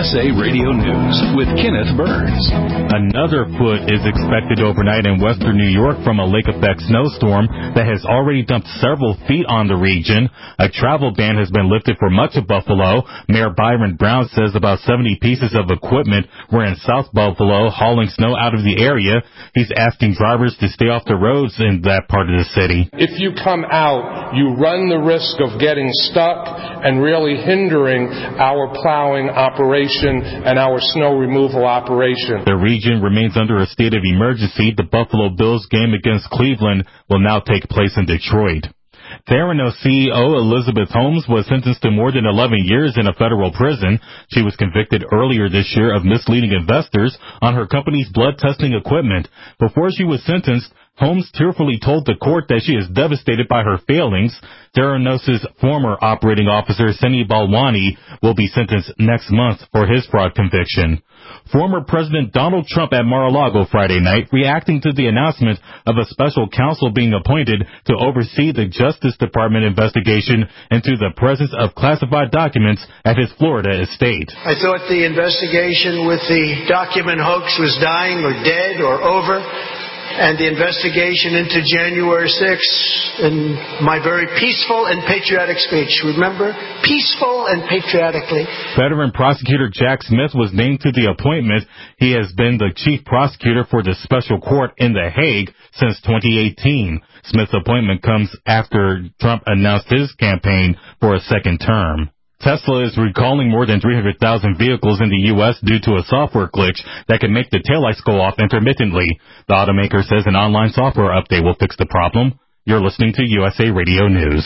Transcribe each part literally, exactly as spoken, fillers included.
S A Radio News with Kenneth Burns. Another foot is expected overnight in western New York from a lake-effect snowstorm that has already dumped several feet on the region. A travel ban has been lifted for much of Buffalo. Mayor Byron Brown says about seventy pieces of equipment were in South Buffalo hauling snow out of the area. He's asking drivers to stay off the roads in that part of the city. If you come out, you run the risk of getting stuck and really hindering our plowing operation and our snow removal operation. The region remains under a state of emergency. The Buffalo Bills game against Cleveland will now take place in Detroit. Theranos C E O Elizabeth Holmes was sentenced to more than eleven years in a federal prison. She was convicted earlier this year of misleading investors on her company's blood testing equipment. Before she was sentenced, Holmes tearfully told the court that she is devastated by her failings. Theranos' former operating officer, Seni Balwani, will be sentenced next month for his fraud conviction. Former President Donald Trump at Mar-a-Lago Friday night, reacting to the announcement of a special counsel being appointed to oversee the Justice Department investigation into the presence of classified documents at his Florida estate. I thought the investigation with the document hoax was dying or dead or over. And the investigation into January sixth in my very peaceful and patriotic speech. Remember? Peaceful and patriotically. Veteran prosecutor Jack Smith was named to the appointment. He has been the chief prosecutor for the special court in The Hague since twenty eighteen. Smith's appointment comes after Trump announced his campaign for a second term. Tesla is recalling more than three hundred thousand vehicles in the U S due to a software glitch that can make the taillights go off intermittently. The automaker says an online software update will fix the problem. You're listening to U S A Radio News.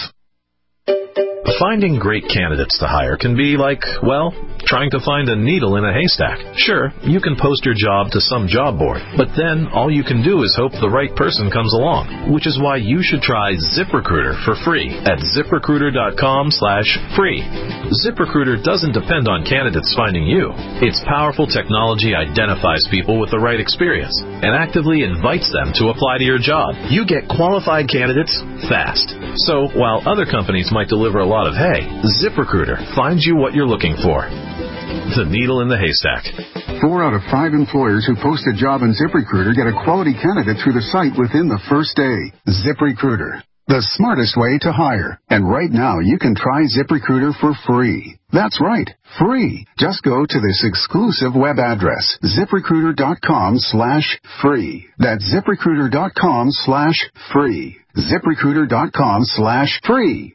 Finding great candidates to hire can be like, well, trying to find a needle in a haystack. Sure, you can post your job to some job board, but then all you can do is hope the right person comes along, which is why you should try ZipRecruiter for free at ZipRecruiter.com slash free. ZipRecruiter doesn't depend on candidates finding you. Its powerful technology identifies people with the right experience and actively invites them to apply to your job. You get qualified candidates fast. So while other companies might deliver a lot of hay, ZipRecruiter finds you what you're looking for. The needle in the haystack. Four out of five employers who post a job on ZipRecruiter get a quality candidate through the site within the first day. ZipRecruiter, the smartest way to hire. And right now, you can try ZipRecruiter for free. That's right, free. Just go to this exclusive web address, ZipRecruiter.com slash free. That's ZipRecruiter.com slash free. ZipRecruiter.com slash free.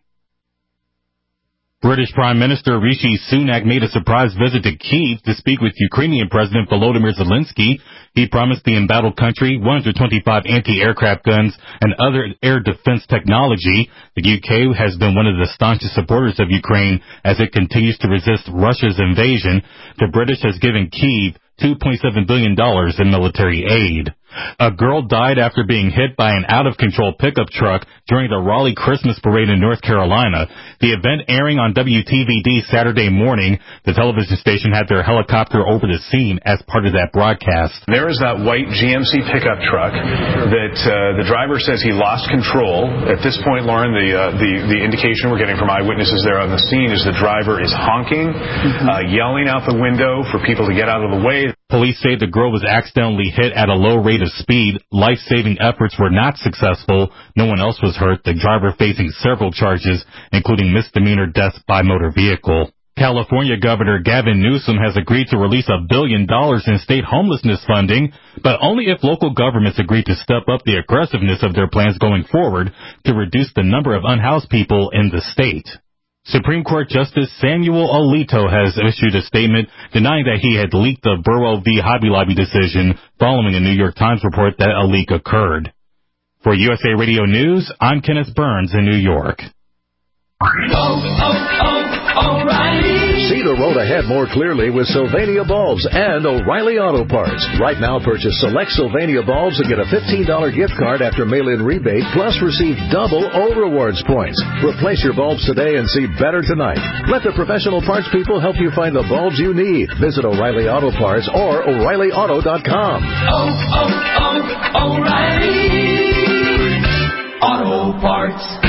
British Prime Minister Rishi Sunak made a surprise visit to Kyiv to speak with Ukrainian President Volodymyr Zelensky. He promised the embattled country one hundred twenty-five anti-aircraft guns and other air defense technology. The U K has been one of the staunchest supporters of Ukraine as it continues to resist Russia's invasion. The British has given Kyiv two point seven billion dollars in military aid. A girl died after being hit by an out-of-control pickup truck during the Raleigh Christmas Parade in North Carolina. The event airing on W T V D Saturday morning. The television station had their helicopter over the scene as part of that broadcast. There is that white G M C pickup truck that uh, the driver says he lost control. At this point, Lauren, the, uh, the, the indication we're getting from eyewitnesses there on the scene is the driver is honking, mm-hmm. uh, yelling out the window for people to get out of the way. Police say the girl was accidentally hit at a low rate of speed. Life-saving efforts were not successful. No one else was hurt. The driver facing several charges, including misdemeanor death by motor vehicle. California Governor Gavin Newsom has agreed to release a billion dollars in state homelessness funding, but only if local governments agree to step up the aggressiveness of their plans going forward to reduce the number of unhoused people in the state. Supreme Court Justice Samuel Alito has issued a statement denying that he had leaked the Burwell v. Hobby Lobby decision following a New York Times report that a leak occurred. For U S A Radio News, I'm Kenneth Burns in New York. Oh, oh, oh, O'Reilly. See the road ahead more clearly with Sylvania Bulbs and O'Reilly Auto Parts. Right now, purchase select Sylvania Bulbs and get a fifteen dollars gift card after mail-in rebate, plus receive double O-Rewards points. Replace your bulbs today and see better tonight. Let the professional parts people help you find the bulbs you need. Visit O'Reilly Auto Parts or O'Reilly Auto dot com. Oh, oh, oh, O'Reilly Auto Parts.